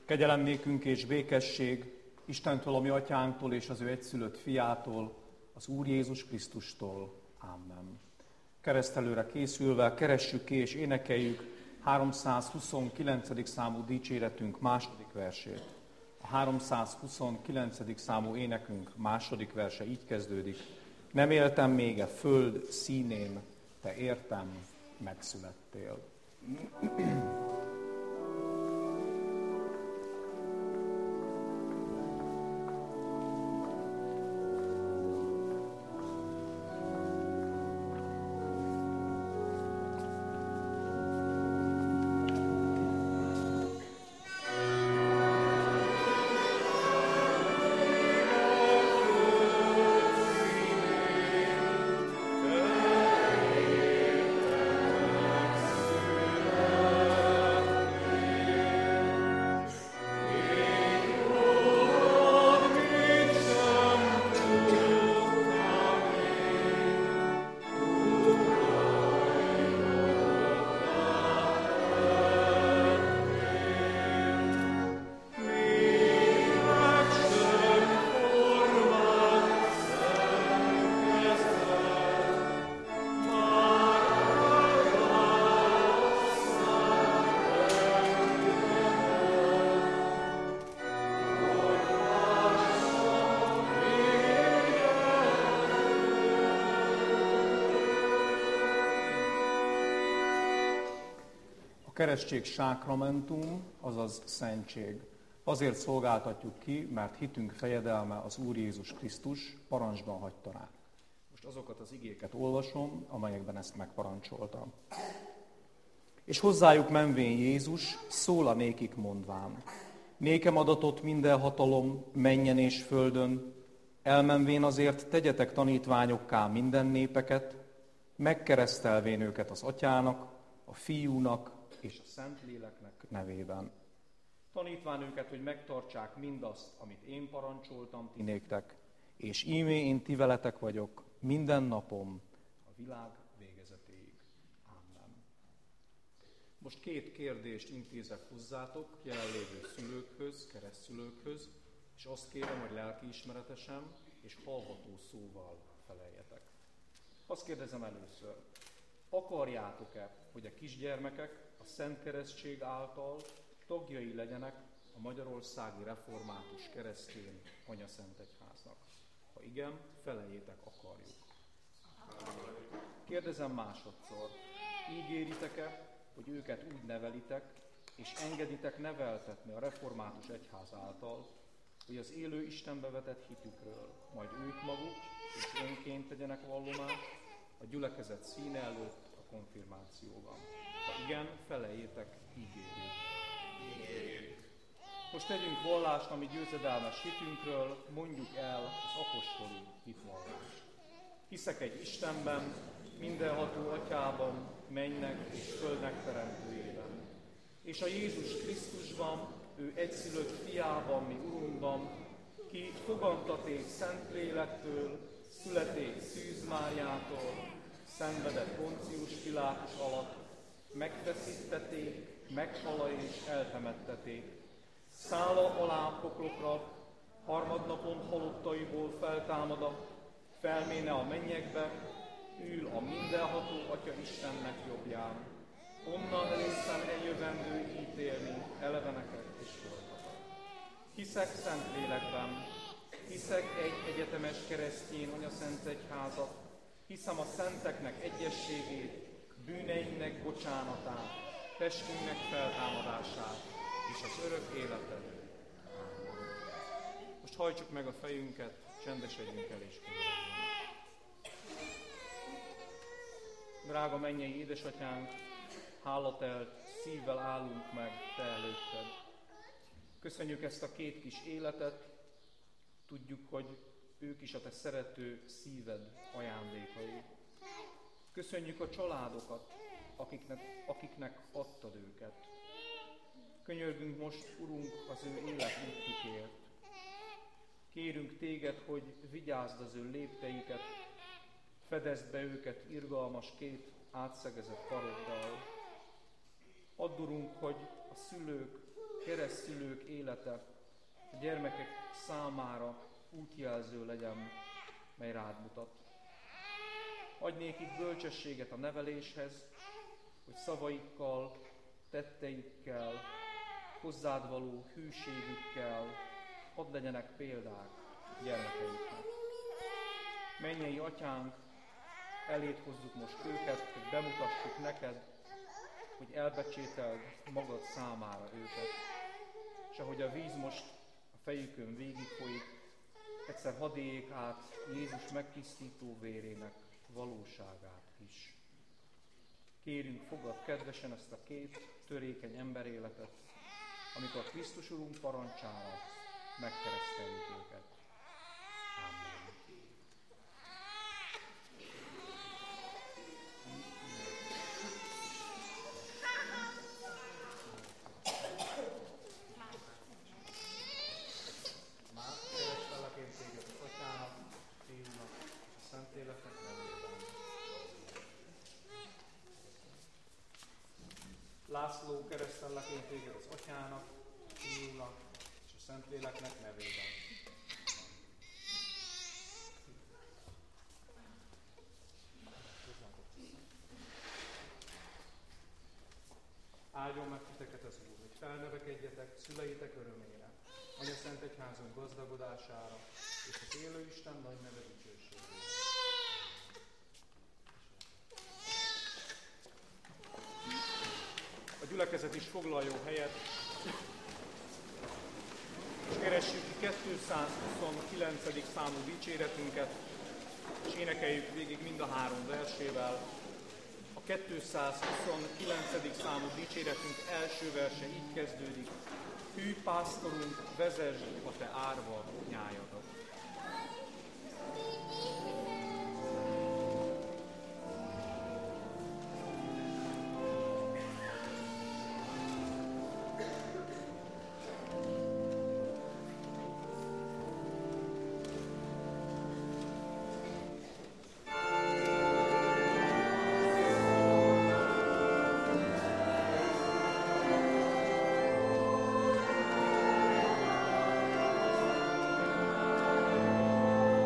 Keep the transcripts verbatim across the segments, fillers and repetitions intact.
Kegyelem nékünk és békesség Istentől, a mi atyánktól és az ő egyszülött fiától, az Úr Jézus Krisztustól. Amen. Keresztelőre készülve keressük ki és énekeljük háromszázhuszonkilencedik számú dicséretünk második versét. A háromszázhuszonkilencedik számú énekünk második verse így kezdődik. Nem éltem még e föld színén, te értem megszülettél. A keresztség sákramentum, azaz szentség. Azért szolgáltatjuk ki, mert hitünk fejedelme az Úr Jézus Krisztus parancsban hagyta ránk. Most azokat az igéket olvasom, amelyekben ezt megparancsoltam. És hozzájuk menvén Jézus szól a nékik mondván. Nékem adatott minden hatalom mennyen és földön, elmenvén azért tegyetek tanítványokká minden népeket, megkeresztelvén őket az Atyának, a Fiúnak és a Szentléleknek nevében. Tanítván őket, hogy megtartsák mindazt, amit én parancsoltam ti néktek, és íme én ti veletek vagyok minden napom a világ végezetéig. Amen. Most két kérdést intézek hozzátok, jelenlévő szülőkhöz, keresztszülőkhöz, és azt kérem, hogy lelkiismeretesen és hallható szóval feleljetek. Azt kérdezem először, akarjátok-e, hogy a kisgyermekek a Szent Keresztség által tagjai legyenek a Magyarországi Református Keresztény Anyaszentegyháznak? Ha igen, feleljétek, akarjuk. Kérdezem másodszor, ígéritek-e, hogy őket úgy nevelitek, és engeditek neveltetni a Református Egyház által, hogy az élő Istenbe vetett hitükről majd ők maguk és önként tegyenek vallomást a gyülekezet színe előtt a konfirmációban? Ha igen, feleljétek, ígérjük. Ígérjük. Most tegyünk vallást, ami győzedelmes hitünkről, mondjuk el az apostoli hitvallást. Hiszek egy Istenben, mindenható Atyában, mennynek és földnek teremtőjében, és a Jézus Krisztusban, ő egyszülött fiában, mi Urunkban, ki fogantaték Szentlélektől, születék Szűz Máriától, szenvedett Poncius Pilátus alatt, megfeszítették, meghala és eltemetteték. Szála alá poklokra, harmadnapon halottaiból feltámada, felméne a mennyekbe, ül a mindenható Atya Istennek jobbján. Onnan részen eljövendő ítélni eleveneket és holtakat. Hiszek Szentlélekben, hiszek egy egyetemes keresztény anyaszentegyházat, hiszem a szenteknek egyességét, bűneinknek bocsánatát, testünknek feltámadását és az örök életet. Most hajtsuk meg a fejünket, csendesedjünk el és könyörögjünk. Drága mennyei édesatyánk, hálatelt szívvel állunk meg te előtted. Köszönjük ezt a két kis életet, tudjuk, hogy ők is a te szerető szíved ajándékai. Köszönjük a családokat, akiknek, akiknek adtad őket. Könyörgünk most, Urunk, az ő életútjukért. Kérünk téged, hogy vigyázd az ő lépteiket, fedezd be őket irgalmas két átszegezett karoddal. Add, Urunk, hogy a szülők keresztszülők élete a gyermekek számára útjelző legyen, mely rád mutat. Adj nékik bölcsességet a neveléshez, hogy szavaikkal, tetteikkel, hozzád való hűségükkel hadd legyenek példák gyermekeiknek. Mennyei Atyánk, eléd hozzuk most őket, hogy bemutassuk neked, hogy elbecsételd magad számára őket. És ahogy a víz most a fejükön végigfolyik, egyszer hadd éljék át Jézus megtisztító vérének valóságát is. Kérünk, fogadd kedvesen ezt a két törékeny emberéletet, amikor Krisztus Urunk parancsára megkereszteljük őket. Amen. Már keresztellek én téged az Atyának, Fiúnak és a Szentléleknek nevében. László, keresztellek én téged az Atyának, Fiúnak és a Szentléleknek nevében. Áldjon meg titeket az Úr, hogy felnövekedjetek szüleitek örömére, Anya Szent Egyházunk gazdagodására és az élő Isten nagy neve dicsőségére. A gyülekezet is foglaljon helyet, és keressük ki kétszázhuszonkilencedik számú dicséretünket, és énekeljük végig mind a három versével. A kétszázhuszonkilencedik számú dicséretünk első verse így kezdődik: Hű pásztorunk, vezesd a te árva nyájadat. Amen.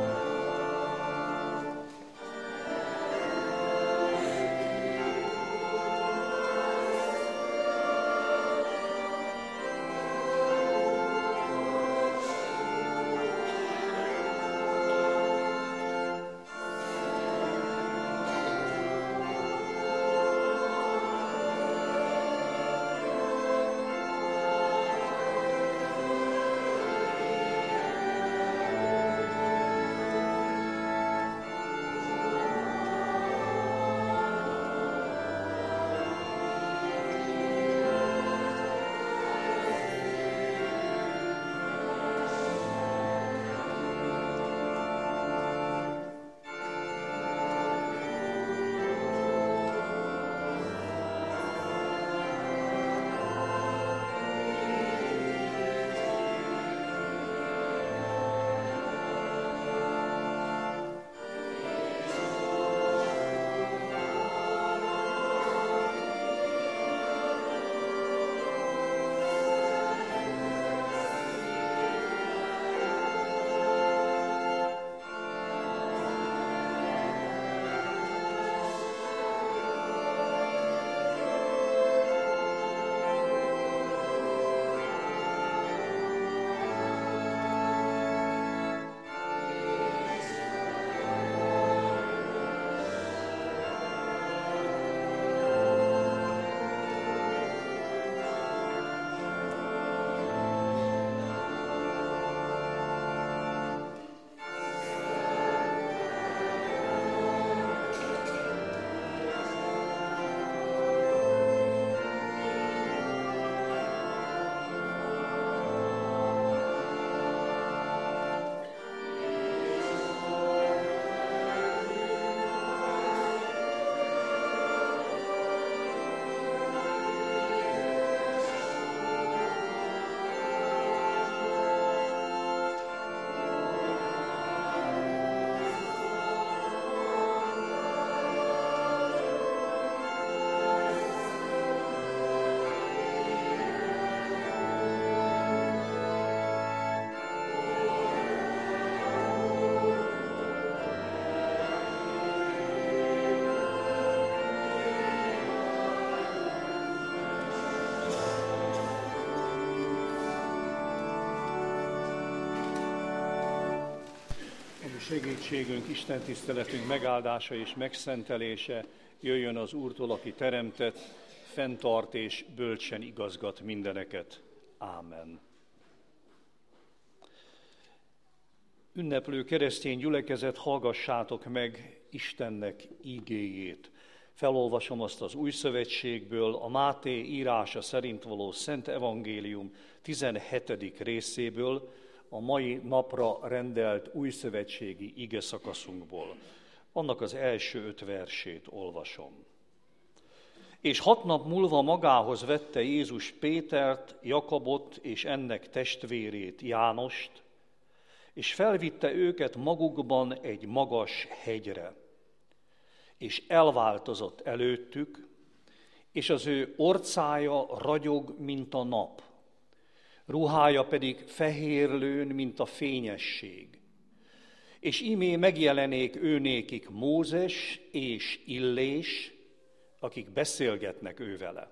Segítségünk, Isten tiszteletünk megáldása és megszentelése jöjjön az Úrtól, aki teremtett, fenntart és bölcsen igazgat mindeneket. Ámen. Ünneplő keresztény gyülekezet, hallgassátok meg Istennek ígéjét. Felolvasom azt az Új Szövetségből, a Máté írása szerint való Szent Evangélium tizenhetedik részéből, a mai napra rendelt újszövetségi igeszakaszunkból. Annak az első öt versét olvasom. És hat nap múlva magához vette Jézus Pétert, Jakabot és ennek testvérét, Jánost, és felvitte őket magukban egy magas hegyre. És elváltozott előttük, és az ő orcája ragyog, mint a nap, ruhája pedig fehérlőn, mint a fényesség. És ímé megjelenék őnékik Mózes és Illés, akik beszélgetnek ővele.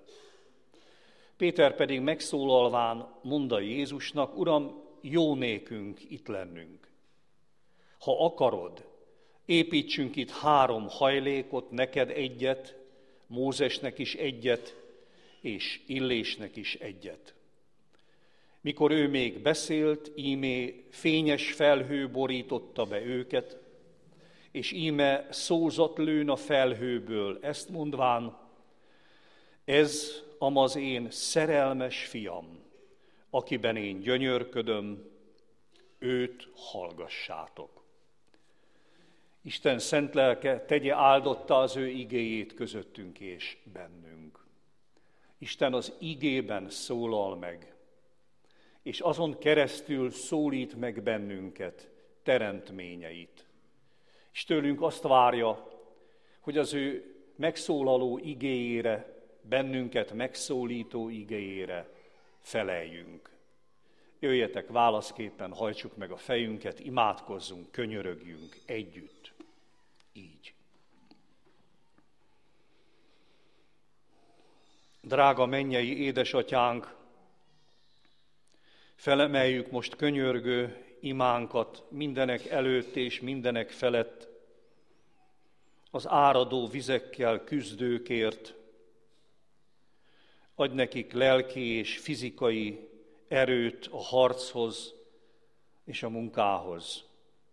Péter pedig megszólalván mondta Jézusnak: Uram, jó nékünk itt lennünk. Ha akarod, építsünk itt három hajlékot, neked egyet, Mózesnek is egyet, és Illésnek is egyet. Mikor ő még beszélt, íme fényes felhő borította be őket, és íme szózat lőn a felhőből, ezt mondván: ez amaz én szerelmes fiam, akiben én gyönyörködöm, őt hallgassátok. Isten szent lelke tegye áldotta az ő igéjét közöttünk és bennünk. Isten az igében szólal meg, és azon keresztül szólít meg bennünket, teremtményeit. És tőlünk azt várja, hogy az ő megszólaló igéjére, bennünket megszólító igéjére feleljünk. Jöjjetek, válaszképpen hajtsuk meg a fejünket, imádkozzunk, könyörögjünk együtt. Így. Drága mennyei édesatyánk, felemeljük most könyörgő imánkat mindenek előtt és mindenek felett, az áradó vizekkel küzdőkért. Adj nekik lelki és fizikai erőt a harchoz és a munkához.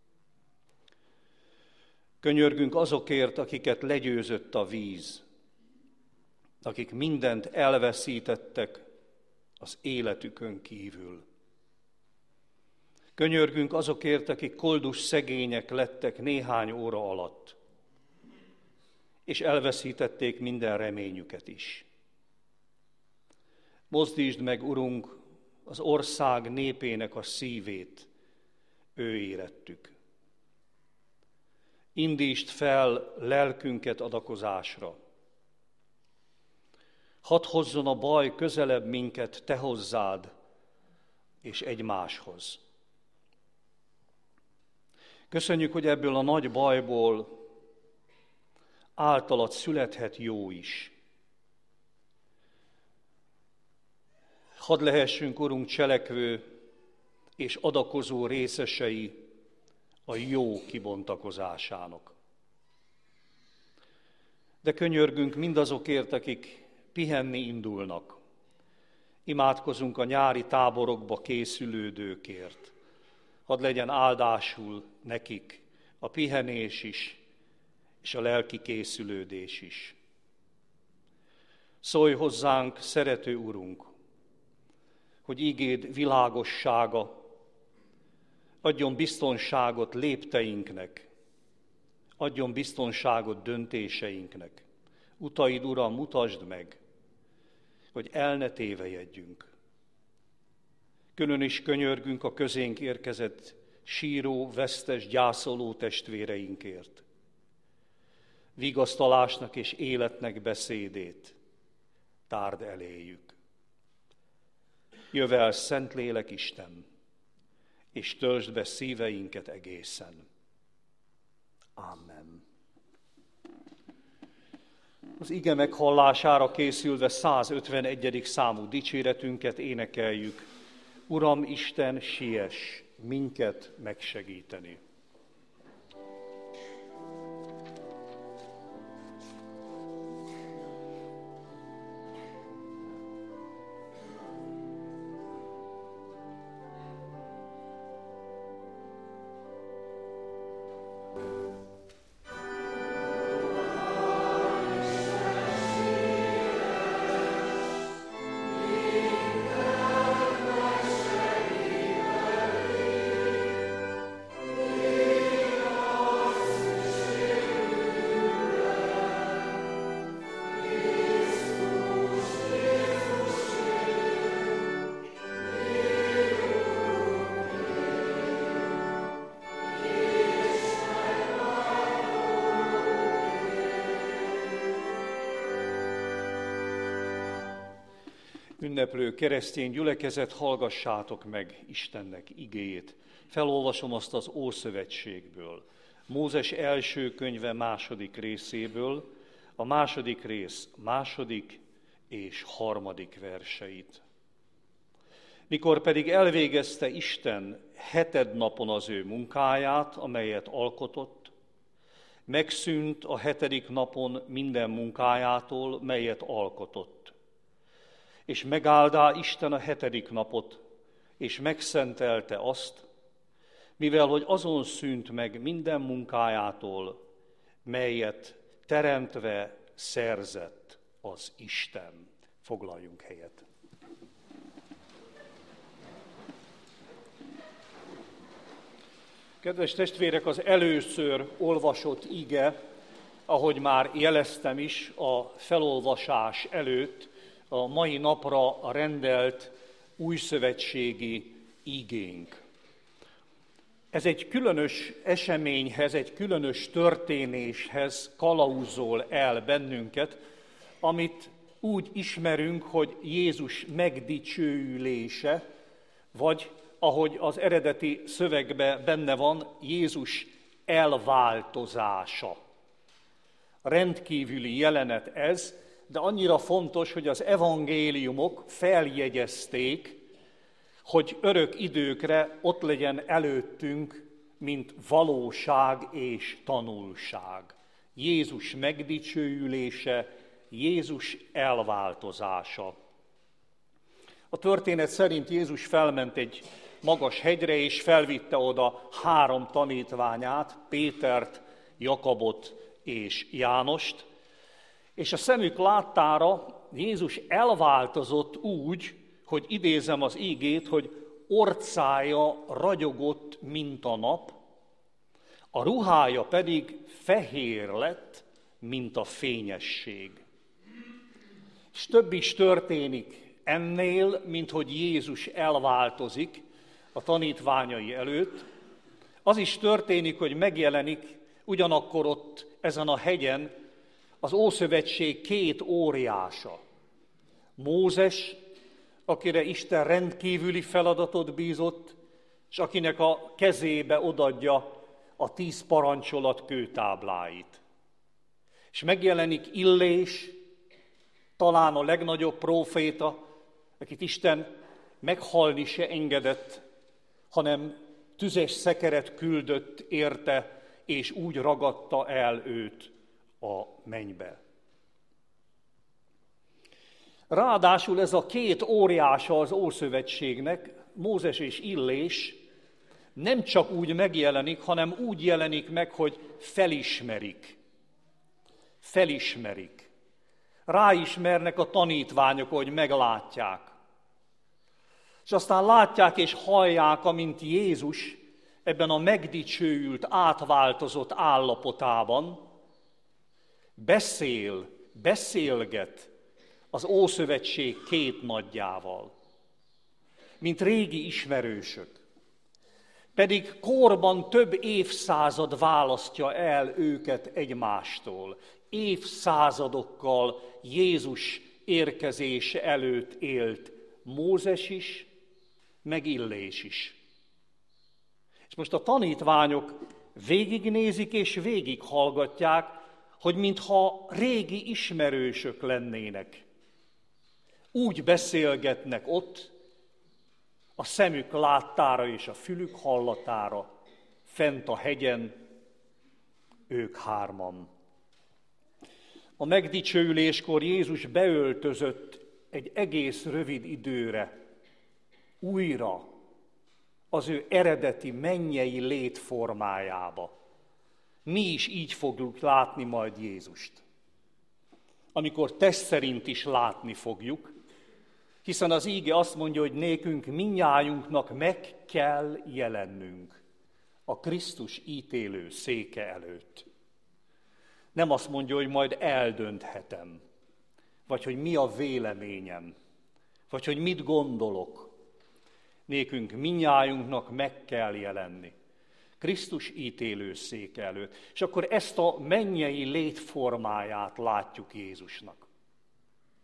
Könyörgünk azokért, akiket legyőzött a víz, akik mindent elveszítettek az életükön kívül. Könyörgünk azokért, akik koldus szegények lettek néhány óra alatt, és elveszítették minden reményüket is. Mozdítsd meg, Urunk, az ország népének a szívét, ő érettük. Indítsd fel lelkünket adakozásra. Hadd hozzon a baj közelebb minket te hozzád és egymáshoz. Köszönjük, hogy ebből a nagy bajból általad születhet jó is. Hadd lehessünk, Urunk, cselekvő és adakozó részesei a jó kibontakozásának. De könyörgünk mindazokért, akik pihenni indulnak. Imádkozunk a nyári táborokba készülődőkért. Hadd legyen áldásul nekik a pihenés is, és a lelki készülődés is. Szólj hozzánk, szerető Urunk, hogy igéd világossága adjon biztonságot lépteinknek, adjon biztonságot döntéseinknek. Utaid, Uram, mutasd meg, hogy el ne tévejedjünk. Külön is könyörgünk a közénk érkezett síró, vesztes, gyászoló testvéreinkért. Vigasztalásnak és életnek beszédét tárd eléjük. Jövel, Szentlélek Isten, és töltsd be szíveinket egészen. Amen. Az ige meghallására készülve százötvenegyedik számú dicséretünket énekeljük. Uram Isten, siess minket megsegíteni. ünneplő keresztény gyülekezet, hallgassátok meg Istennek igéjét. Felolvasom azt az Ószövetségből, Mózes első könyve második részéből, a második rész második és harmadik verseit. Mikor pedig elvégezte Isten heted napon az ő munkáját, amelyet alkotott, megszűnt a hetedik napon minden munkájától, melyet alkotott. És megáldá Isten a hetedik napot, és megszentelte azt, mivel hogy azon szűnt meg minden munkájától, melyet teremtve szerzett az Isten. Foglaljunk helyet. Kedves testvérek, az először olvasott ige, ahogy már jeleztem is a felolvasás előtt, a mai napra rendelt újszövetségi igénk. Ez egy különös eseményhez, egy különös történéshez kalauzol el bennünket, amit úgy ismerünk, hogy Jézus megdicsőülése, vagy ahogy az eredeti szövegben benne van, Jézus elváltozása. Rendkívüli jelenet ez, de annyira fontos, hogy az evangéliumok feljegyezték, hogy örök időkre ott legyen előttünk, mint valóság és tanulság. Jézus megdicsőülése, Jézus elváltozása. A történet szerint Jézus felment egy magas hegyre, és felvitte oda három tanítványát, Pétert, Jakabot és Jánost, és a szemük láttára Jézus elváltozott úgy, hogy idézem az ígét, hogy orcája ragyogott, mint a nap, a ruhája pedig fehér lett, mint a fényesség. És több is történik ennél, mint hogy Jézus elváltozik a tanítványai előtt. Az is történik, hogy megjelenik ugyanakkor ott ezen a hegyen az Ószövetség két óriása. Mózes, akire Isten rendkívüli feladatot bízott, és akinek a kezébe odadja a tíz parancsolat kőtábláit. És megjelenik Illés, talán a legnagyobb próféta, akit Isten meghalni se engedett, hanem tüzes szekeret küldött érte, és úgy ragadta el őt a mennybe. Ráadásul ez a két óriása az Ószövetségnek, Mózes és Illés, nem csak úgy megjelenik, hanem úgy jelenik meg, hogy felismerik. Felismerik. Ráismernek a tanítványok, hogy meglátják. És aztán látják és hallják, amint Jézus ebben a megdicsőült, átváltozott állapotában beszél, beszélget az Ószövetség két nagyjával, mint régi ismerősök. Pedig korban több évszázad választja el őket egymástól. Évszázadokkal Jézus érkezése előtt élt Mózes is, meg Illés is. És most a tanítványok végignézik és végighallgatják, hogy mintha régi ismerősök lennének. Úgy beszélgetnek ott, a szemük láttára és a fülük hallatára, fent a hegyen, ők hárman. A megdicsőüléskor Jézus beöltözött egy egész rövid időre, újra az ő eredeti mennyei létformájába. Mi is így fogjuk látni majd Jézust. Amikor test szerint is látni fogjuk, hiszen az íge azt mondja, hogy nékünk mindnyájunknak meg kell jelennünk a Krisztus ítélő széke előtt. Nem azt mondja, hogy majd eldönthetem, vagy hogy mi a véleményem, vagy hogy mit gondolok. Nékünk mindnyájunknak meg kell jelenni Krisztus ítélő széke előtt. És akkor ezt a mennyei létformáját látjuk Jézusnak.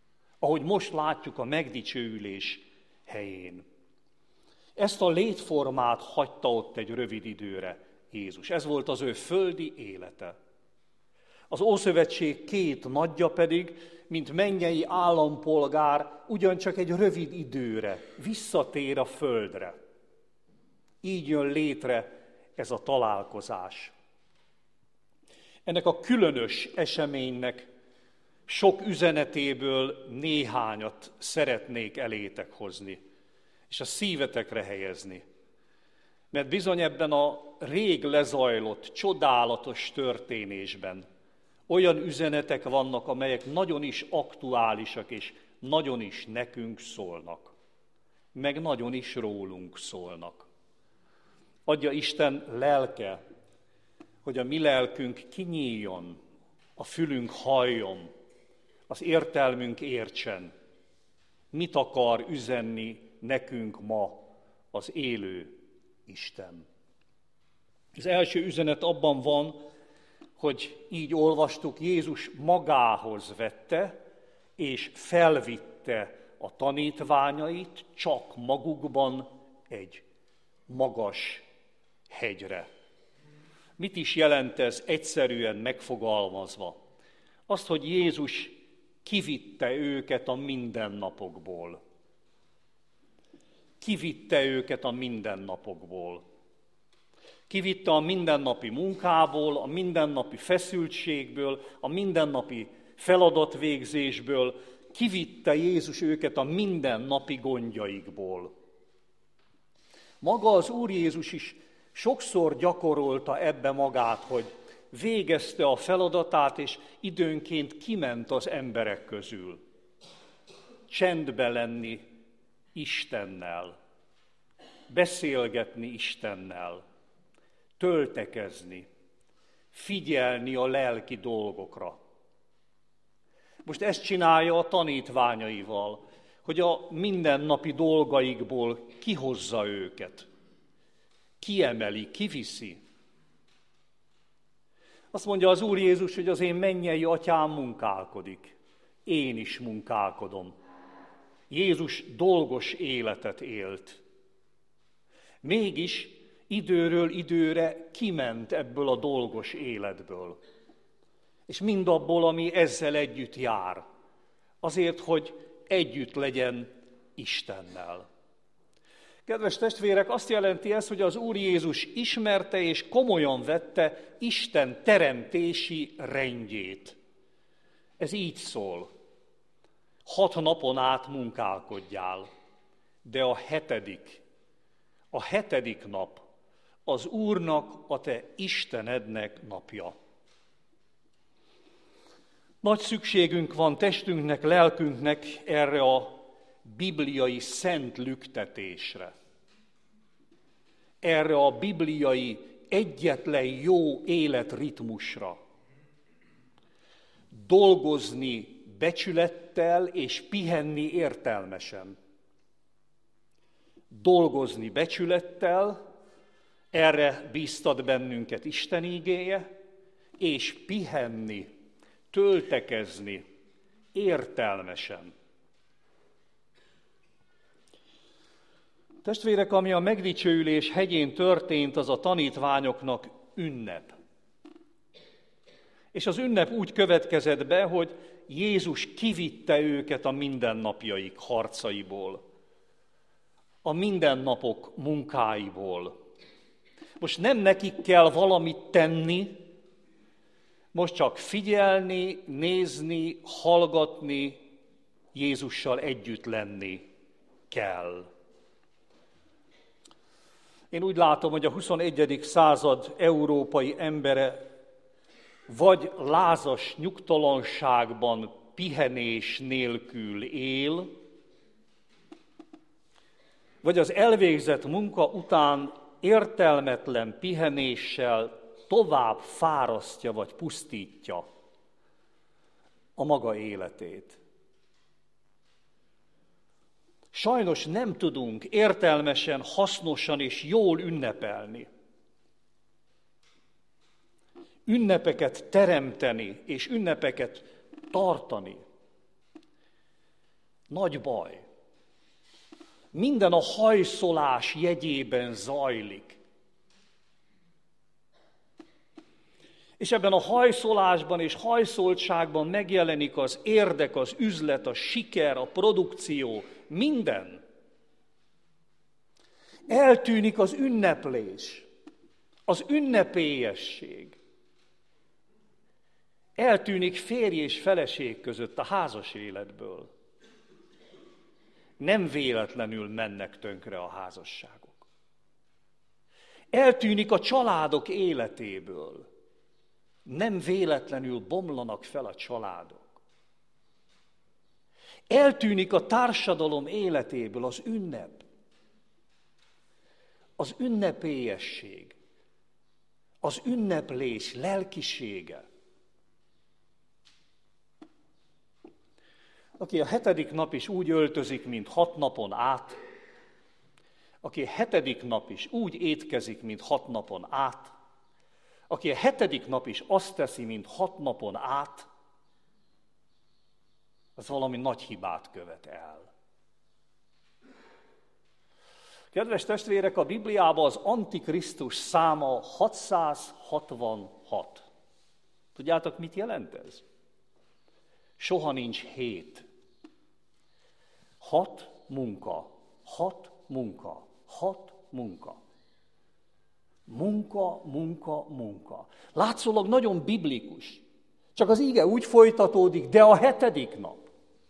ahogy most látjuk a megdicsőülés helyén. Ezt a létformát hagyta ott egy rövid időre Jézus. Ez volt az ő földi élete. Az Ószövetség két nagyja pedig, mint mennyei állampolgár, ugyancsak egy rövid időre visszatér a földre. Így jön létre ez a találkozás. Ennek a különös eseménynek sok üzenetéből néhányat szeretnék elétek hozni, és a szívetekre helyezni. Mert bizony ebben a rég lezajlott, csodálatos történésben olyan üzenetek vannak, amelyek nagyon is aktuálisak, és nagyon is nekünk szólnak, meg nagyon is rólunk szólnak. Adja Isten lelke, hogy a mi lelkünk kinyíljon, a fülünk halljon, az értelmünk értsen, mit akar üzenni nekünk ma az élő Isten. Az első üzenet abban van, hogy így olvastuk, Jézus magához vette és felvitte a tanítványait csak magukban egy magas hegyre. Mit is jelent ez egyszerűen megfogalmazva? Azt, hogy Jézus kivitte őket a mindennapokból. Kivitte őket a mindennapokból. Kivitte a mindennapi munkából, a mindennapi feszültségből, a mindennapi feladatvégzésből, kivitte Jézus őket a mindennapi gondjaikból. Maga az Úr Jézus is sokszor gyakorolta ebbe magát, hogy végezte a feladatát, és időnként kiment az emberek közül. Csendbe lenni Istennel, beszélgetni Istennel, töltekezni, figyelni a lelki dolgokra. Most ezt csinálja a tanítványaival, hogy a mindennapi dolgaikból kihozza őket, kiemeli, kiviszi. Azt mondja az Úr Jézus, hogy az én mennyei atyám munkálkodik, én is munkálkodom. Jézus dolgos életet élt. Mégis időről időre kiment ebből a dolgos életből. És mindabból, ami ezzel együtt jár. Azért, hogy együtt legyen Istennel. Kedves testvérek, azt jelenti ez, hogy az Úr Jézus ismerte és komolyan vette Isten teremtési rendjét. Ez így szól. Hat napon át munkálkodjál, de a hetedik, a hetedik nap az Úrnak, a te Istenednek napja. Nagy szükségünk van testünknek, lelkünknek erre a bibliai szent lüktetésre. Erre a bibliai egyetlen jó életritmusra. Dolgozni becsülettel és pihenni értelmesen. Dolgozni becsülettel, erre bíztat bennünket Isten ígéje, és pihenni, töltekezni értelmesen. Testvérek, ami a megdicsőülés hegyén történt, az a tanítványoknak ünnep. És az ünnep úgy következett be, hogy Jézus kivitte őket a mindennapjaik harcaiból, a mindennapok munkáiból. Most nem nekik kell valamit tenni, most csak figyelni, nézni, hallgatni, Jézussal együtt lenni kell. Én úgy látom, hogy a huszonegyedik század európai embere vagy lázas nyugtalanságban, pihenés nélkül él, vagy az elvégzett munka után értelmetlen pihenéssel tovább fárasztja vagy pusztítja a maga életét. Sajnos nem tudunk értelmesen, hasznosan és jól ünnepelni. Ünnepeket teremteni és ünnepeket tartani. Nagy baj. Minden a hajszolás jegyében zajlik. És ebben a hajszolásban és hajszoltságban megjelenik az érdek, az üzlet, a siker, a produkció, minden. Eltűnik az ünneplés, az ünnepélyesség. Eltűnik férj és feleség között a házas életből. Nem véletlenül mennek tönkre a házasságok. Eltűnik a családok életéből. Nem véletlenül bomlanak fel a családok. Eltűnik a társadalom életéből az ünnep. Az ünnepélyesség. Az ünneplés lelkisége. Aki a hetedik nap is úgy öltözik, mint hat napon át, aki a hetedik nap is úgy étkezik, mint hat napon át, aki a hetedik nap is azt teszi, mint hat napon át, az valami nagy hibát követ el. Kedves testvérek, a Bibliában az Antikrisztus száma hatszázhatvanhat. Tudjátok, mit jelent ez? Soha nincs hét. Hat munka, hat munka, hat munka. Munka, munka, munka. Látszólag nagyon biblikus. Csak az ige úgy folytatódik, de a hetedik nap.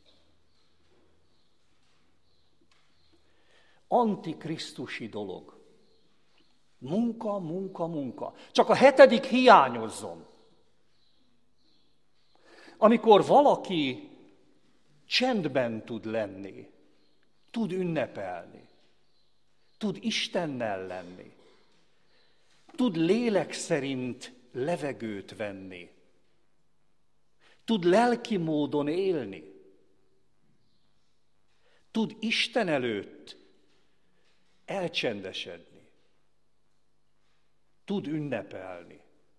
Antikrisztusi dolog. Munka, munka, munka. Csak a hetedik hiányozzon. Amikor valaki csendben tud lenni, tud ünnepelni, tud Istennel lenni, tud lélek szerint levegőt venni, tud lelki módon élni, tud Isten előtt elcsendesedni, tud ünnepelni.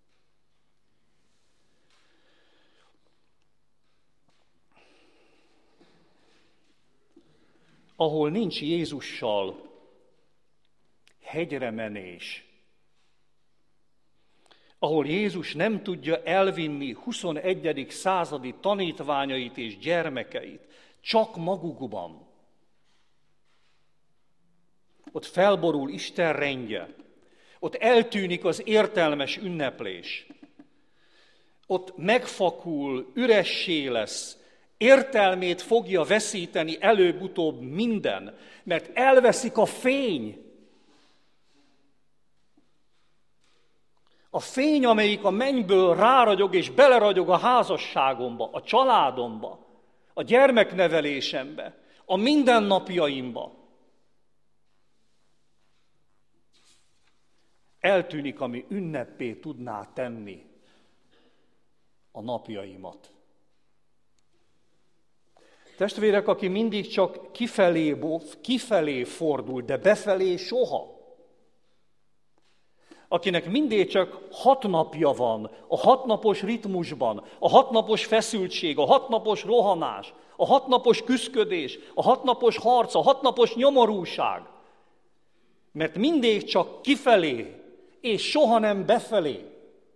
Ahol nincs Jézussal hegyre menés, ahol Jézus nem tudja elvinni huszonegyedik századi tanítványait és gyermekeit, csak magukban. Ott felborul Isten rendje, ott eltűnik az értelmes ünneplés, ott megfakul, üressé lesz, értelmét fogja veszíteni előbb-utóbb minden, mert elveszik a fény. A fény, amelyik a mennyből ráragyog és beleragyog a házasságomba, a családomba, a gyermeknevelésembe, a mindennapjaimba. Eltűnik, ami ünneppé tudná tenni a napjaimat. Testvérek, aki mindig csak kifelé, kifelé fordul, de befelé soha. Akinek mindig csak hat napja van, a hatnapos ritmusban, a hatnapos feszültség, a hatnapos rohanás, a hatnapos küszködés, a hatnapos harc, a hatnapos nyomorúság. Mert mindig csak kifelé, és soha nem befelé.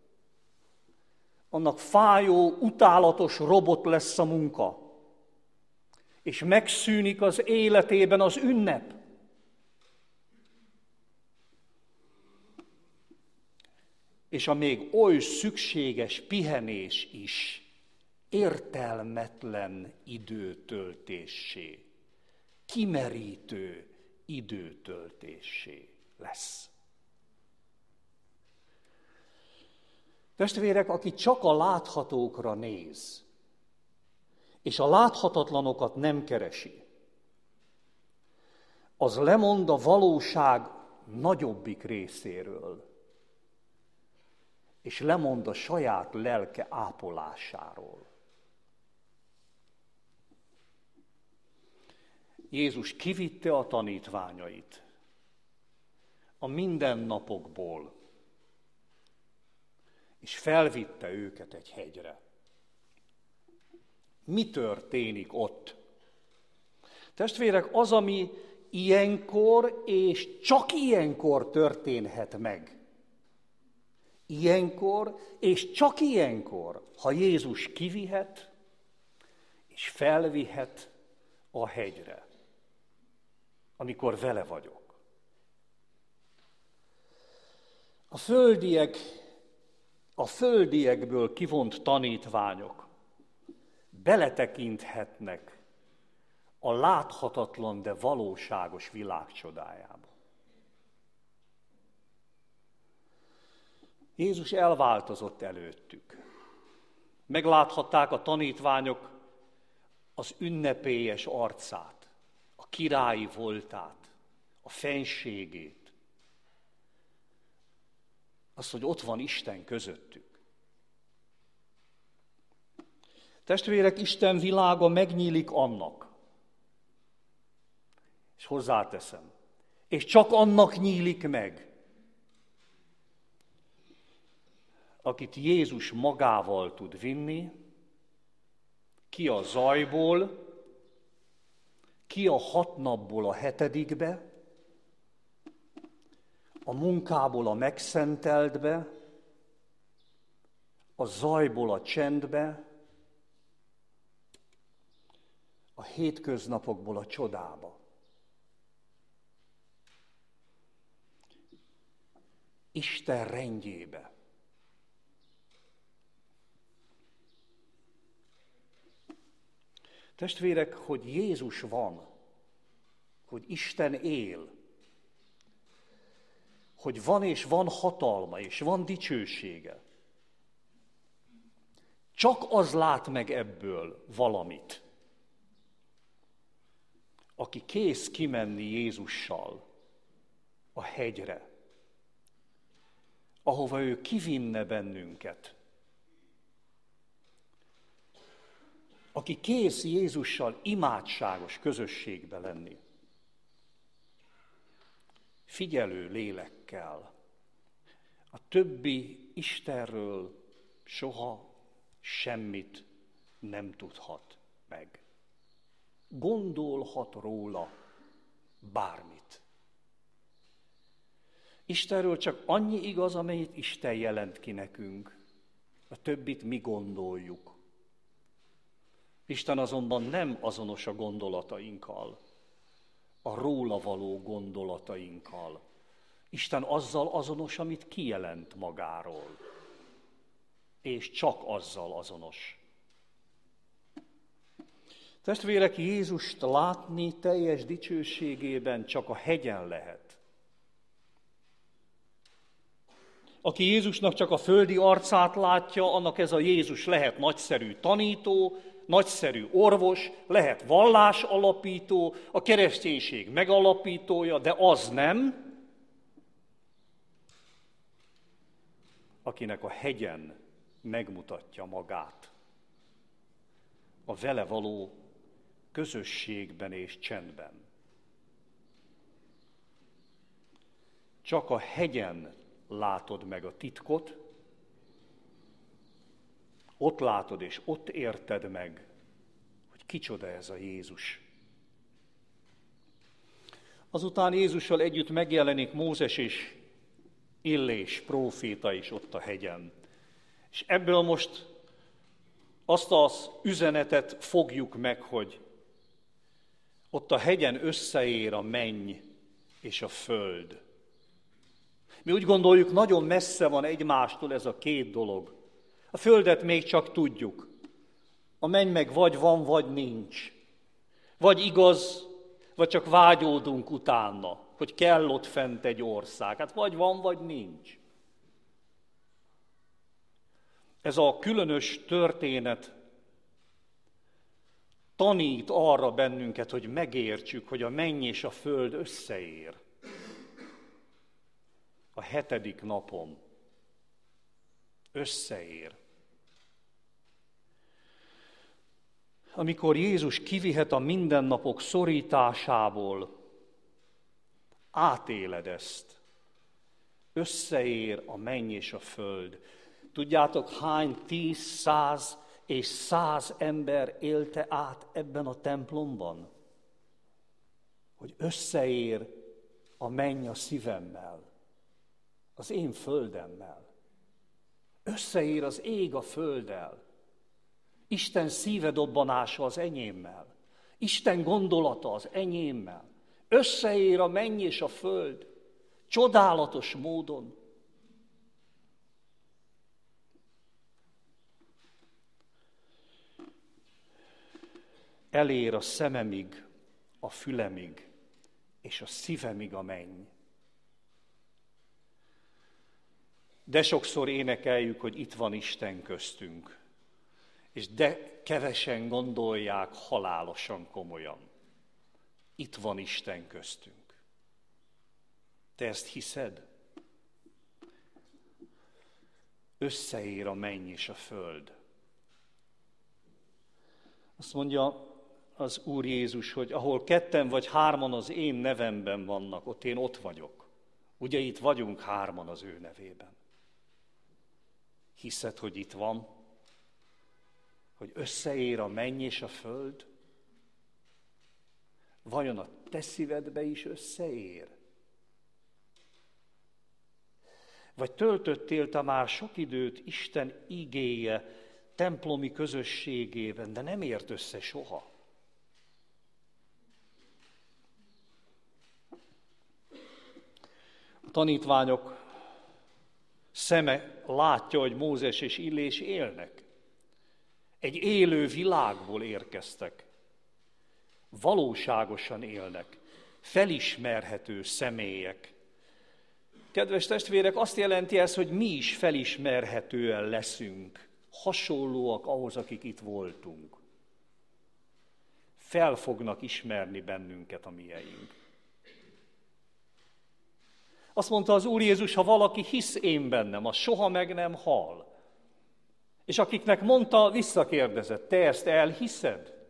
Annak fájó, utálatos robot lesz a munka. És megszűnik az életében az ünnep. És a még oly szükséges pihenés is értelmetlen időtöltéssé, kimerítő időtöltéssé lesz. Testvérek, aki csak a láthatókra néz, és a láthatatlanokat nem keresi, az lemond a valóság nagyobbik részéről, és lemond a saját lelke ápolásáról. Jézus kivitte a tanítványait a mindennapokból, és felvitte őket egy hegyre. Mi történik ott? Testvérek, az, ami ilyenkor és csak ilyenkor történhet meg. Ilyenkor és csak ilyenkor, ha Jézus kivihet és felvihet a hegyre, amikor vele vagyok. A földiek, a földiekből kivont tanítványok beletekinthetnek a láthatatlan, de valóságos világ csodájába. Jézus elváltozott előttük. Megláthatták a tanítványok az ünnepélyes arcát, a királyi voltát, a fenségét. Azt, hogy ott van Isten közöttük. Testvérek, Isten világa megnyílik annak, és hozzáteszem, és csak annak nyílik meg, akit Jézus magával tud vinni, ki a zajból, ki a hat napból a hetedikbe, a munkából a megszenteltbe, a zajból a csendbe, a hétköznapokból a csodába. Isten rendjébe. Testvérek, hogy Jézus van, hogy Isten él, hogy van és van hatalma, és van dicsősége. Csak az lát meg ebből valamit, aki kész kimenni Jézussal a hegyre, ahova ő kivinne bennünket. Aki kész Jézussal imádságos közösségbe lenni. Figyelő lélekkel. A többi Istenről soha semmit nem tudhat meg. Gondolhat róla bármit. Istenről csak annyi igaz, amennyit Isten jelent ki nekünk. A többit mi gondoljuk. Isten azonban nem azonos a gondolatainkkal, a róla való gondolatainkkal. Isten azzal azonos, amit kijelent magáról. És csak azzal azonos. Testvérek, Jézust látni teljes dicsőségében csak a hegyen lehet. Aki Jézusnak csak a földi arcát látja, annak ez a Jézus lehet nagyszerű tanító, nagyszerű orvos, lehet vallás alapító, a kereszténység megalapítója, de az nem, akinek a hegyen megmutatja magát. A vele való közösségben és csendben. Csak a hegyen látod meg a titkot, ott látod és ott érted meg, hogy kicsoda ez a Jézus. Azután Jézussal együtt megjelenik Mózes és Illés próféta is ott a hegyen. És ebből most azt az üzenetet fogjuk meg, hogy ott a hegyen összeér a menny és a föld. Mi úgy gondoljuk, nagyon messze van egymástól ez a két dolog. A földet még csak tudjuk. A menny meg vagy van, vagy nincs. Vagy igaz, vagy csak vágyódunk utána, hogy kell ott fent egy ország. Hát vagy van, vagy nincs. Ez a különös történet tanít arra bennünket, hogy megértsük, hogy a menny és a föld összeér. A hetedik napon összeér. Amikor Jézus kivihet a mindennapok szorításából, átéled ezt. Összeér a menny és a föld. Tudjátok, hány tíz, száz és száz ember élte át ebben a templomban? hogy összeér a menny a szívemmel, az én földemmel. Összeér az ég a földdel. Isten szíve dobbanása az enyémmel. Isten gondolata az enyémmel. Összeér a menny és a föld. Csodálatos módon. Elér a szememig, a fülemig, és a szívemig a menny. De sokszor énekeljük, hogy itt van Isten köztünk, és de kevesen gondolják halálosan komolyan. Itt van Isten köztünk. Te ezt hiszed? Összeér a menny és a föld. Azt mondja az Úr Jézus, hogy ahol ketten vagy hárman az én nevemben vannak, ott én ott vagyok. Ugye itt vagyunk hárman az ő nevében. Hiszed, hogy itt van? Hogy összeér a menny és a föld? Vajon a te szívedbe is összeér? Vagy töltöttél te már sok időt Isten igéje templomi közösségében, de nem ért össze soha? A tanítványok szeme látja, hogy Mózes és Illés élnek. Egy élő világból érkeztek. Valóságosan élnek. Felismerhető személyek. Kedves testvérek, azt jelenti ez, hogy mi is felismerhetően leszünk. Hasonlóak ahhoz, akik itt voltunk. Fel fognak ismerni bennünket a mieink. Azt mondta az Úr Jézus, ha valaki hisz én bennem, az soha meg nem hal. És akiknek mondta, visszakérdezett, te ezt elhiszed?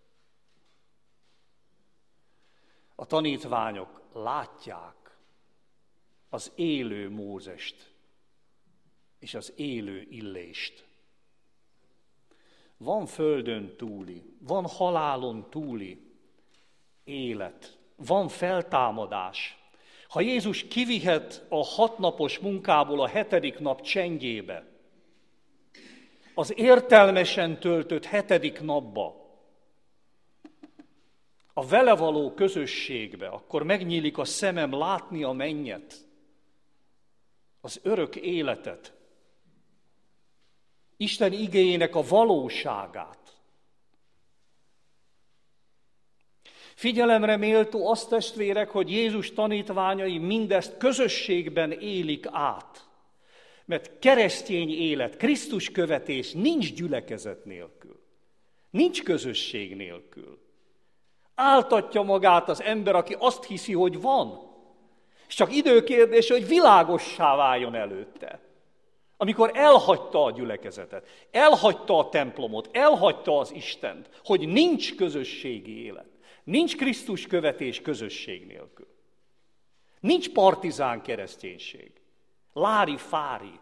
A tanítványok látják az élő Mózest és az élő Illést. Van földön túli, van halálon túli élet, van feltámadás. Ha Jézus kivihet a hatnapos munkából a hetedik nap csendjébe, az értelmesen töltött hetedik napba, a vele való közösségbe, akkor megnyílik a szemem látni a mennyet, az örök életet, Isten igéjének a valóságát. Figyelemre méltó az, testvérek, hogy Jézus tanítványai mindezt közösségben élik át. Mert keresztény élet, Krisztus követés nincs gyülekezet nélkül. Nincs közösség nélkül. Áltatja magát az ember, aki azt hiszi, hogy van. És csak időkérdés, hogy világossá váljon előtte. Amikor elhagyta a gyülekezetet, elhagyta a templomot, elhagyta az Istent, hogy nincs közösségi élet. Nincs Krisztus követés közösség nélkül. Nincs partizán kereszténység. Lári-fári.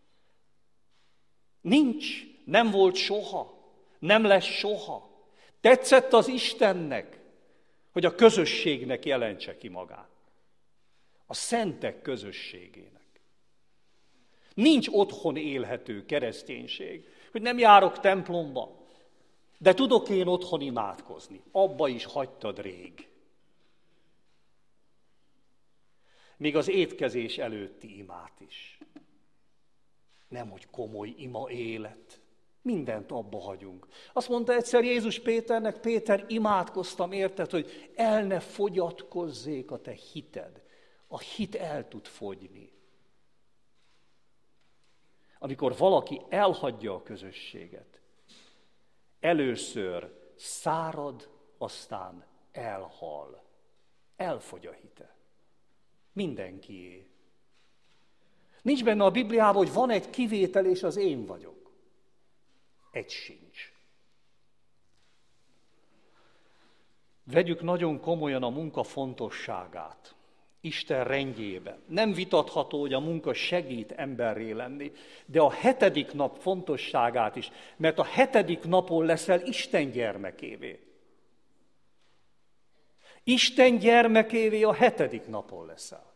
Nincs, nem volt soha, nem lesz soha. Tetszett az Istennek, hogy a közösségnek jelentse ki magát. A szentek közösségének. Nincs otthon élhető kereszténység, hogy nem járok templomba, de tudok én otthon imádkozni. Abba is hagytad rég. Még az étkezés előtti imát is. Nem, hogy komoly ima élet. Mindent abba hagyunk. Azt mondta egyszer Jézus Péternek, Péter, imádkoztam érted, hogy el ne fogyatkozzék a te hited. A hit el tud fogyni. Amikor valaki elhagyja a közösséget, először szárad, aztán elhal. Elfogy a hite. Mindenkié. Nincs benne a Bibliában, hogy van egy kivétel, és az én vagyok. Egy sincs. Vegyük nagyon komolyan a munka fontosságát. Isten rendjébe. Nem vitatható, hogy a munka segít emberré lenni, de a hetedik nap fontosságát is, mert a hetedik napon leszel Isten gyermekévé. Isten gyermekévé a hetedik napon leszel.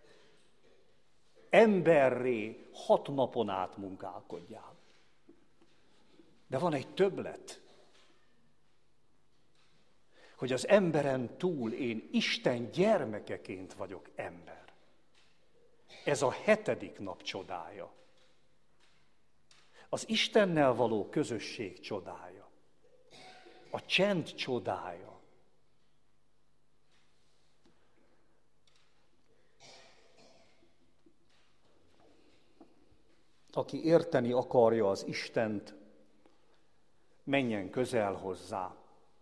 Emberré hat napon át munkálkodjál. De van egy többlet, hogy az emberen túl én Isten gyermekeként vagyok ember. Ez a hetedik nap csodája. Az Istennel való közösség csodája. A csend csodája. Aki érteni akarja az Istent, menjen közel hozzá.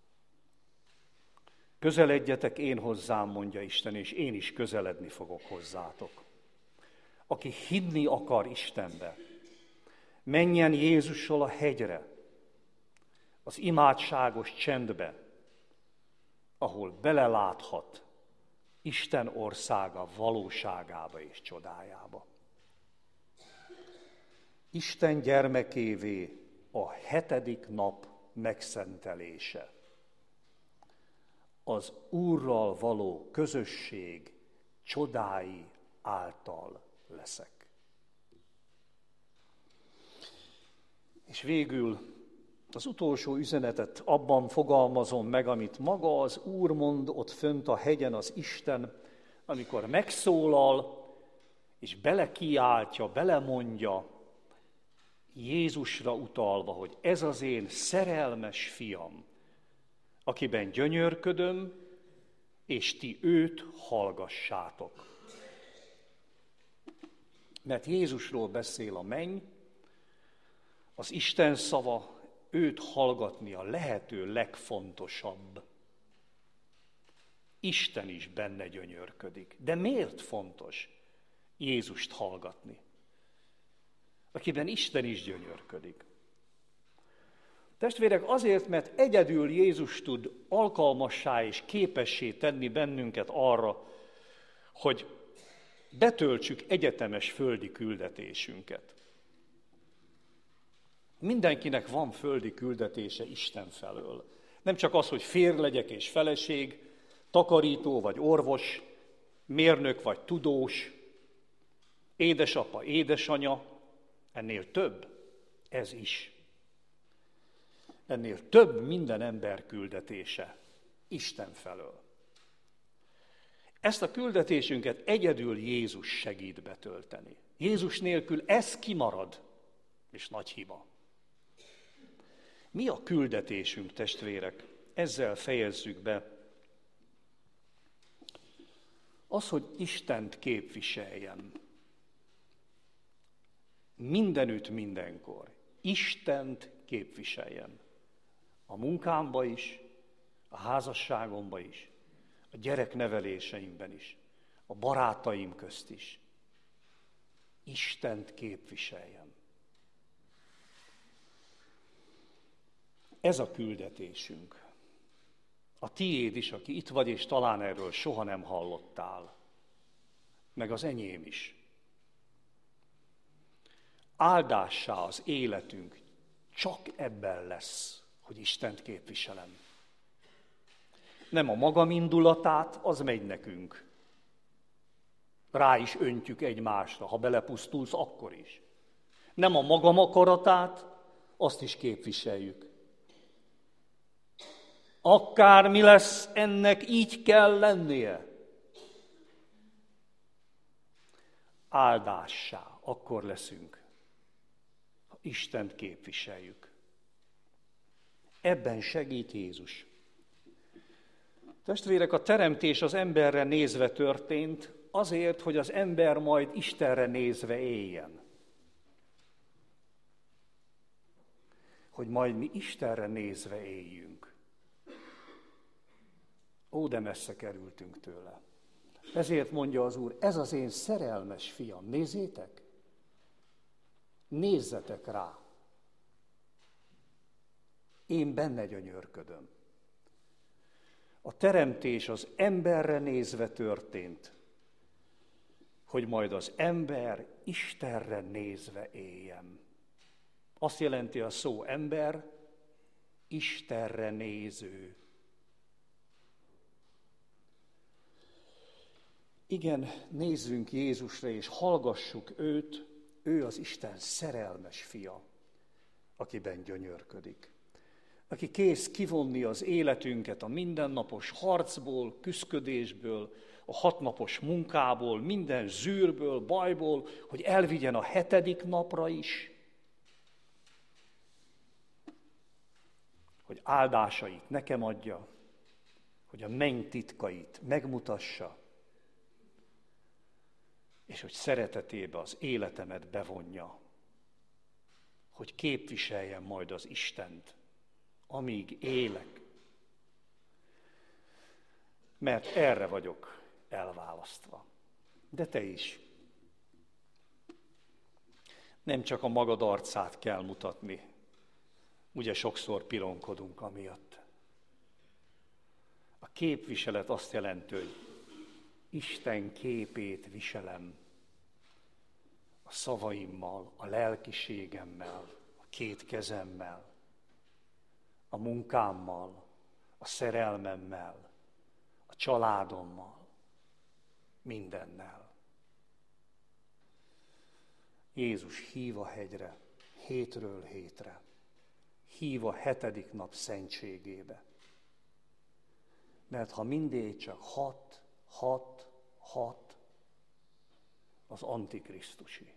Közeledjetek én hozzám, mondja Isten, és én is közeledni fogok hozzátok. Aki hinni akar Istenbe, menjen Jézussal a hegyre, az imádságos csendbe, ahol beleláthat Isten országa valóságába és csodájába. Isten gyermekévé a hetedik nap megszentelése. Az Úrral való közösség csodái által leszek. És végül az utolsó üzenetet abban fogalmazom meg, amit maga az Úr mond ott fönt a hegyen, az Isten, amikor megszólal, és belekiáltja, belemondja, Jézusra utalva, hogy ez az én szerelmes fiam, akiben gyönyörködöm, és ti őt hallgassátok. Mert Jézusról beszél a menny, az Isten szava, őt hallgatni a lehető legfontosabb. Isten is benne gyönyörködik. De miért fontos Jézust hallgatni? Akiben Isten is gyönyörködik. Testvérek, azért, mert egyedül Jézus tud alkalmassá és képessé tenni bennünket arra, hogy betöltsük egyetemes földi küldetésünket. Mindenkinek van földi küldetése Isten felől. Nem csak az, hogy férj legyek és feleség, takarító vagy orvos, mérnök vagy tudós, édesapa, édesanya, ennél több, ez is. Ennél több minden ember küldetése Isten felől. Ezt a küldetésünket egyedül Jézus segít betölteni. Jézus nélkül ez kimarad, és nagy hiba. Mi a küldetésünk, testvérek? Ezzel fejezzük be. Az, hogy Istent képviseljem. Mindenütt, mindenkor. Istent képviseljem. A munkámba is, a házasságomba is, a gyerekneveléseimben is, a barátaim közt is. Istent képviseljem. Ez a küldetésünk. A tiéd is, aki itt vagy, és talán erről soha nem hallottál. Meg az enyém is. Áldássá az életünk csak ebben lesz, hogy Istent képviselem. Nem a magam indulatát, az megy nekünk. Rá is öntjük egymásra, ha belepusztulsz, akkor is. Nem a magam akaratát, azt is képviseljük. Akármi lesz, ennek így kell lennie. Áldássá, akkor leszünk, ha Istent képviseljük. Ebben segít Jézus. Testvérek, a teremtés az emberre nézve történt, azért, hogy az ember majd Istenre nézve éljen. Hogy majd mi Istenre nézve éljünk. Ó, de messze kerültünk tőle. Ezért mondja az Úr, ez az én szerelmes fiam, nézzétek, nézzetek rá. Én benne gyönyörködöm. A teremtés az emberre nézve történt, hogy majd az ember Istenre nézve éljen. Azt jelenti a szó ember, Istenre néző. Igen, nézzünk Jézusra, és hallgassuk őt, ő az Isten szerelmes fia, akiben gyönyörködik. Aki kész kivonni az életünket a mindennapos harcból, küszködésből, a hatnapos munkából, minden zűrből, bajból, hogy elvigyen a hetedik napra is, hogy áldásait nekem adja, hogy a menny titkait megmutassa, és hogy szeretetébe az életemet bevonja, hogy képviseljem majd az Istent, amíg élek. Mert erre vagyok elválasztva. De te is. Nem csak a magad arcát kell mutatni, ugye sokszor pironkodunk amiatt. A képviselet azt jelenti, hogy Isten képét viselem a szavaimmal, a lelkiségemmel, a két kezemmel, a munkámmal, a szerelmemmel, a családommal, mindennel. Jézus hív a hegyre, hétről hétre, hív a hetedik nap szentségébe. Mert ha mindig csak hat, hat, hat, az antikrisztusi.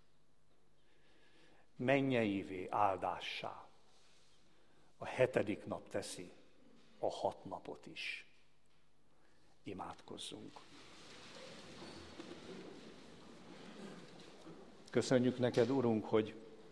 Mennyeivé áldássá. A hetedik nap teszi a hat napot is. Imádkozzunk. Köszönjük neked, Urunk, hogy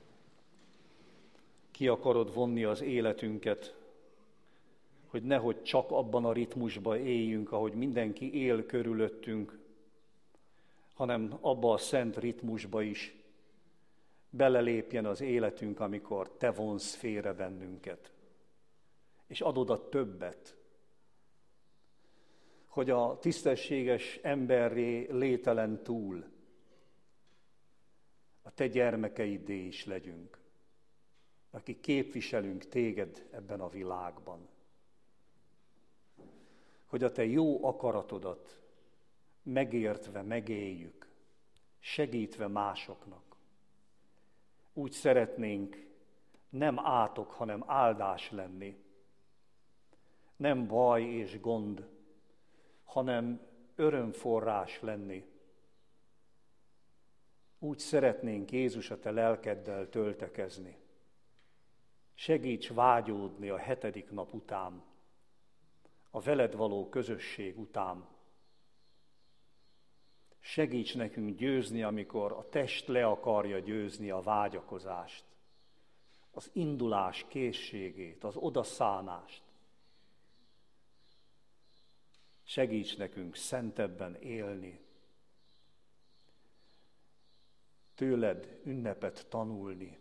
ki akarod vonni az életünket, hogy nehogy csak abban a ritmusban éljünk, ahogy mindenki él körülöttünk, hanem abba a szent ritmusba is belelépjen az életünk, amikor te vonsz félre bennünket, és adod a többet, hogy a tisztességes emberré lételen túl a te gyermekeiddé is legyünk, akik képviselünk téged ebben a világban. Hogy a te jó akaratodat megértve megéljük, segítve másoknak. Úgy szeretnénk nem átok, hanem áldás lenni. Nem baj és gond, hanem örömforrás lenni. Úgy szeretnénk, Jézus, a te lelkeddel töltekezni. Segíts vágyódni a hetedik nap után, a veled való közösség után. Segíts nekünk győzni, amikor a test le akarja győzni a vágyakozást, az indulás készségét, az odaszánást. Segíts nekünk szentebben élni, tőled ünnepet tanulni.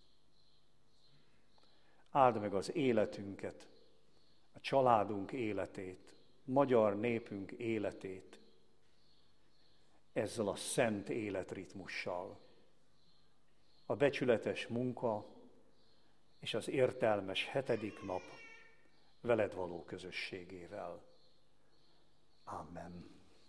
Áld meg az életünket, a családunk életét, magyar népünk életét, ezzel a szent életritmussal. A becsületes munka és az értelmes hetedik nap veled való közösségével. Amen.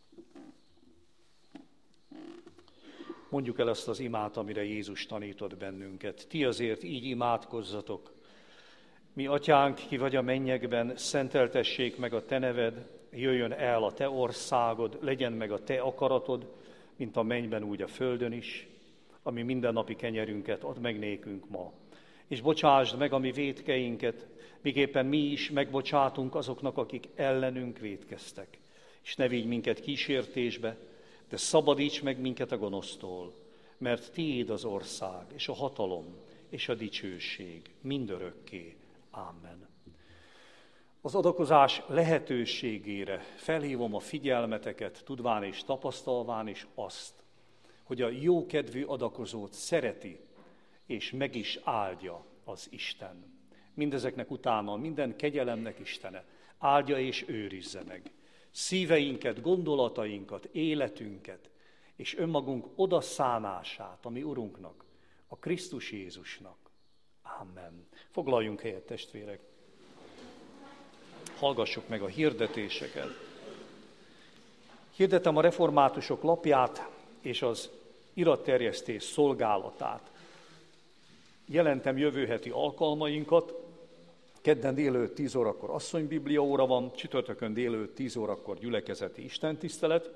Mondjuk el azt az imát, amire Jézus tanított bennünket. Ti azért így imádkozzatok. Mi, Atyánk, ki vagy a mennyekben, szenteltessék meg a te neved, jöjjön el a te országod, legyen meg a te akaratod, mint a mennyben, úgy a földön is, ami mindennapi kenyerünket add meg nékünk ma. És bocsásd meg a mi vétkeinket, miképpen mi is megbocsátunk azoknak, akik ellenünk vétkeztek. És ne vigy minket kísértésbe, de szabadíts meg minket a gonosztól, mert tiéd az ország, és a hatalom, és a dicsőség mindörökké. Amen. Az adakozás lehetőségére felhívom a figyelmeteket, tudván és tapasztalván is azt, hogy a jókedvű adakozót szereti, és meg is áldja az Isten. Mindezeknek utána minden kegyelemnek Istene áldja és őrizze meg szíveinket, gondolatainkat, életünket, és önmagunk odaszánását a mi Urunknak, a Krisztus Jézusnak. Amen. Foglaljunk helyet, testvérek. Hallgassuk meg a hirdetéseket. Hirdetem a reformátusok lapját és az iratterjesztés szolgálatát. Jelentem jövő heti alkalmainkat. Kedden délelőtt tíz órakor asszonybiblia óra van, csütörtökön délelőtt tíz órakor gyülekezeti istentisztelet.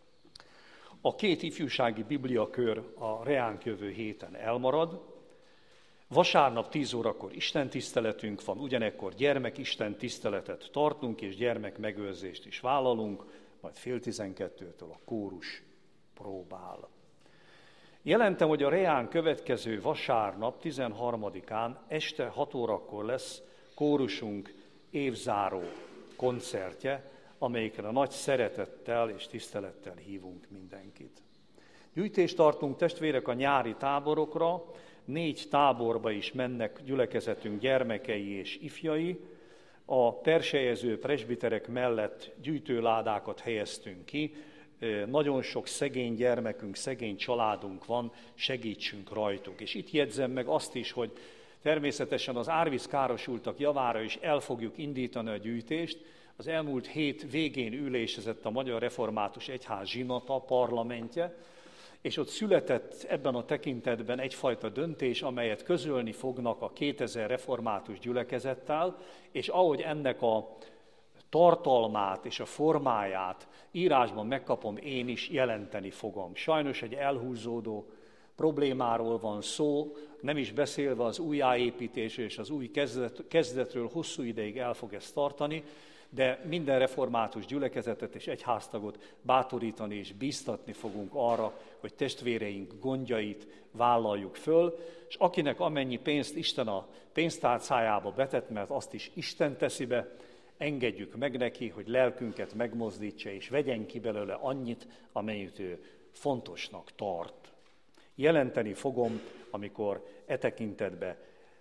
A két ifjúsági bibliakör a reánk jövő héten elmarad. Vasárnap tíz órakor istentiszteletünk van, ugyanekkor gyermekistentiszteletet tartunk, és gyermekmegőrzést is vállalunk, majd fél tizenkettőtől a kórus próbál. Jelentem, hogy a reánk következő vasárnap, tizenharmadikán este hat órakor lesz kórusunk évzáró koncertje, amelyikre nagy szeretettel és tisztelettel hívunk mindenkit. Gyűjtést tartunk, testvérek, a nyári táborokra, négy táborba is mennek gyülekezetünk gyermekei és ifjai. A persejező presbiterek mellett gyűjtőládákat helyeztünk ki, nagyon sok szegény gyermekünk, szegény családunk van, segítsünk rajtuk. És itt jegyzem meg azt is, hogy természetesen az árvízkárosultak javára is el fogjuk indítani a gyűjtést. Az elmúlt hét végén ülésezett a Magyar Református Egyház zsinata, parlamentje, és ott született ebben a tekintetben egyfajta döntés, amelyet közölni fognak a kétezer református gyülekezettel, és ahogy ennek a tartalmát és a formáját írásban megkapom, én is jelenteni fogom. Sajnos egy elhúzódó problémáról van szó, nem is beszélve az újjáépítésről és az új kezdet, kezdetről hosszú ideig el fog ezt tartani, de minden református gyülekezetet és egyháztagot bátorítani és bíztatni fogunk arra, hogy testvéreink gondjait vállaljuk föl, és akinek amennyi pénzt Isten a pénztárcájába betett, mert azt is Isten teszi be, engedjük meg neki, hogy lelkünket megmozdítsa, és vegyen ki belőle annyit, amennyit ő fontosnak tart. Jelenteni fogom, amikor e tekintetben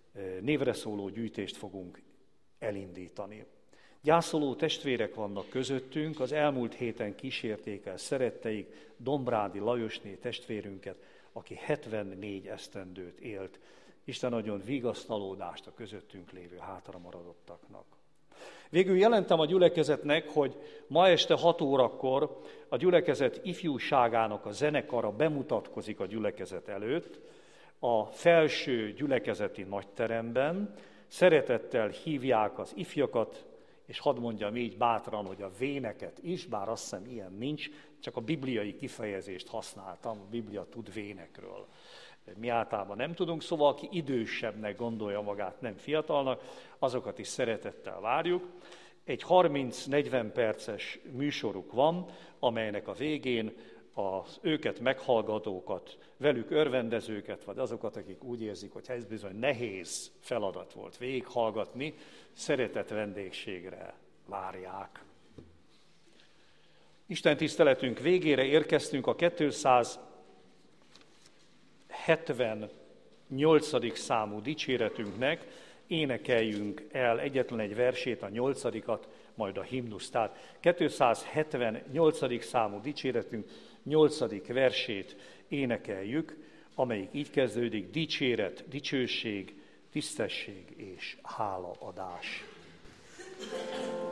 névre szóló gyűjtést fogunk elindítani. Gyászoló testvérek vannak közöttünk, az elmúlt héten kísérték el szeretteik Dombrádi Lajosné testvérünket, aki hetvennégy esztendőt élt. Isten adjon vigasztalódást a közöttünk lévő hátramaradottaknak. Végül jelentem a gyülekezetnek, hogy ma este hat órakor a gyülekezet ifjúságának a zenekara bemutatkozik a gyülekezet előtt, a felső gyülekezeti nagyteremben. Szeretettel hívják az ifjakat, és hadd mondjam így bátran, hogy a véneket is, bár azt hiszem ilyen nincs, csak a bibliai kifejezést használtam, a Biblia tud vénekről. Mi általában nem tudunk, szóval aki idősebbnek gondolja magát, nem fiatalnak, azokat is szeretettel várjuk. Egy harminc-negyven perces műsoruk van, amelynek a végén az őket meghallgatókat, velük örvendezőket, vagy azokat, akik úgy érzik, hogy ez bizony nehéz feladat volt végighallgatni, szeretett vendégségre várják. Isten tiszteletünk végére érkeztünk, a kétszázhetvennyolcadik számú dicséretünknek, énekeljünk el egyetlen egy versét, a nyolcadikat, majd a himnuszt. Tehát kétszázhetvennyolcadik számú dicséretünk nyolcadik versét énekeljük, amelyik így kezdődik: dicséret, dicsőség, tisztesség és hálaadás.